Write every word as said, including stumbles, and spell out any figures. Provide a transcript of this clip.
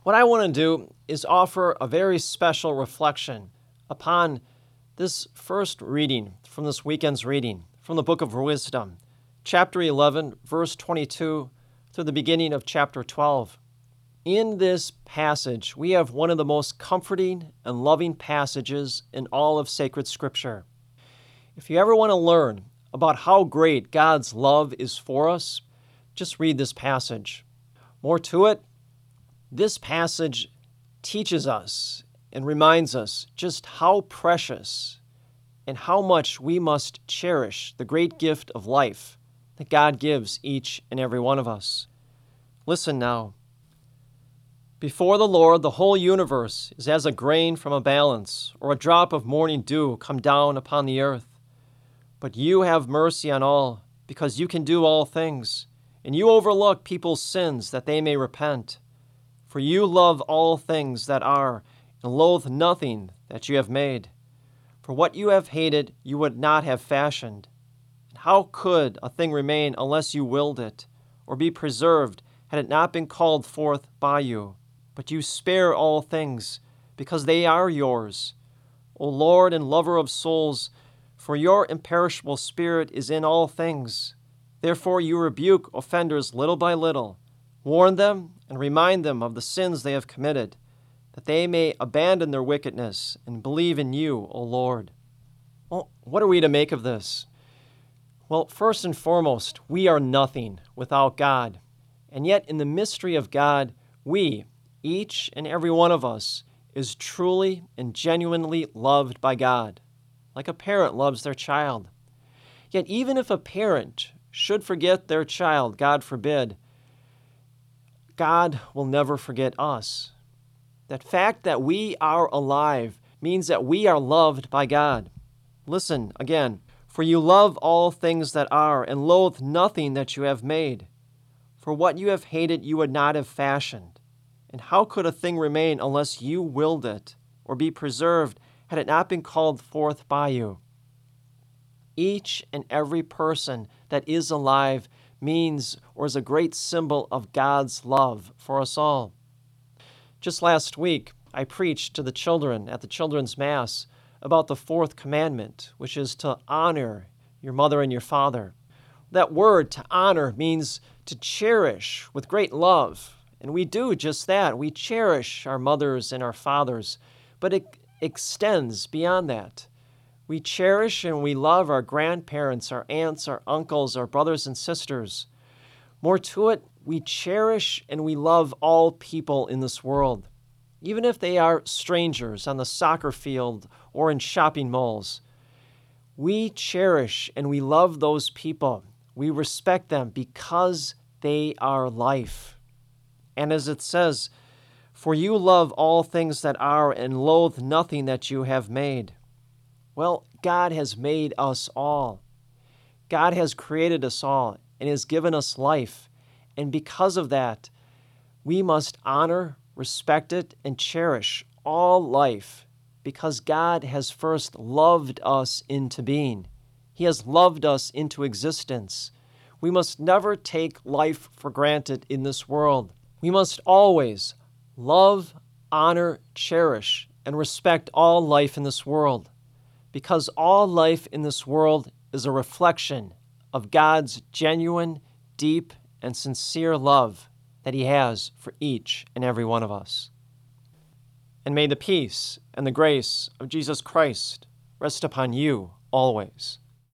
What I want to do is offer a very special reflection upon this first reading from this weekend's reading from the book of Wisdom, chapter eleven, verse twenty-two through the beginning of chapter twelve. In this passage, we have one of the most comforting and loving passages in all of sacred Scripture. If you ever want to learn about how great God's love is for us, just read this passage. More to it, this passage teaches us and reminds us just how precious and how much we must cherish the great gift of life that God gives each and every one of us. Listen now. Before the Lord, the whole universe is as a grain from a balance, or a drop of morning dew come down upon the earth. But you have mercy on all, because you can do all things, and you overlook people's sins that they may repent. For you love all things that are, and loathe nothing that you have made. For what you have hated, you would not have fashioned. And how could a thing remain unless you willed it, or be preserved had it not been called forth by you? But you spare all things, because they are yours. O Lord and lover of souls, for your imperishable spirit is in all things. Therefore you rebuke offenders little by little. Warn them and remind them of the sins they have committed, that they may abandon their wickedness and believe in you, O Lord. Well, what are we to make of this? Well, first and foremost, we are nothing without God. And yet in the mystery of God, we, each and every one of us, is truly and genuinely loved by God, like a parent loves their child. Yet even if a parent should forget their child, God forbid, God will never forget us. That fact that we are alive means that we are loved by God. Listen again. For you love all things that are, and loathe nothing that you have made. For what you have hated you would not have fashioned. And how could a thing remain unless you willed it, or be preserved had it not been called forth by you? Each and every person that is alive means or is a great symbol of God's love for us all. Just last week, I preached to the children at the Children's Mass about the fourth commandment, which is to honor your mother and your father. That word, to honor, means to cherish with great love. And we do just that. We cherish our mothers and our fathers, but it extends beyond that. We cherish and we love our grandparents, our aunts, our uncles, our brothers and sisters. More to it, we cherish and we love all people in this world, even if they are strangers on the soccer field or in shopping malls. We cherish and we love those people. We respect them because they are life. And as it says, for you love all things that are and loathe nothing that you have made. Well, God has made us all. God has created us all and has given us life. And because of that, we must honor, respect it, and cherish all life because God has first loved us into being. He has loved us into existence. We must never take life for granted in this world. We must always love, honor, cherish, and respect all life in this world, because all life in this world is a reflection of God's genuine, deep, and sincere love that He has for each and every one of us. And may the peace and the grace of Jesus Christ rest upon you always.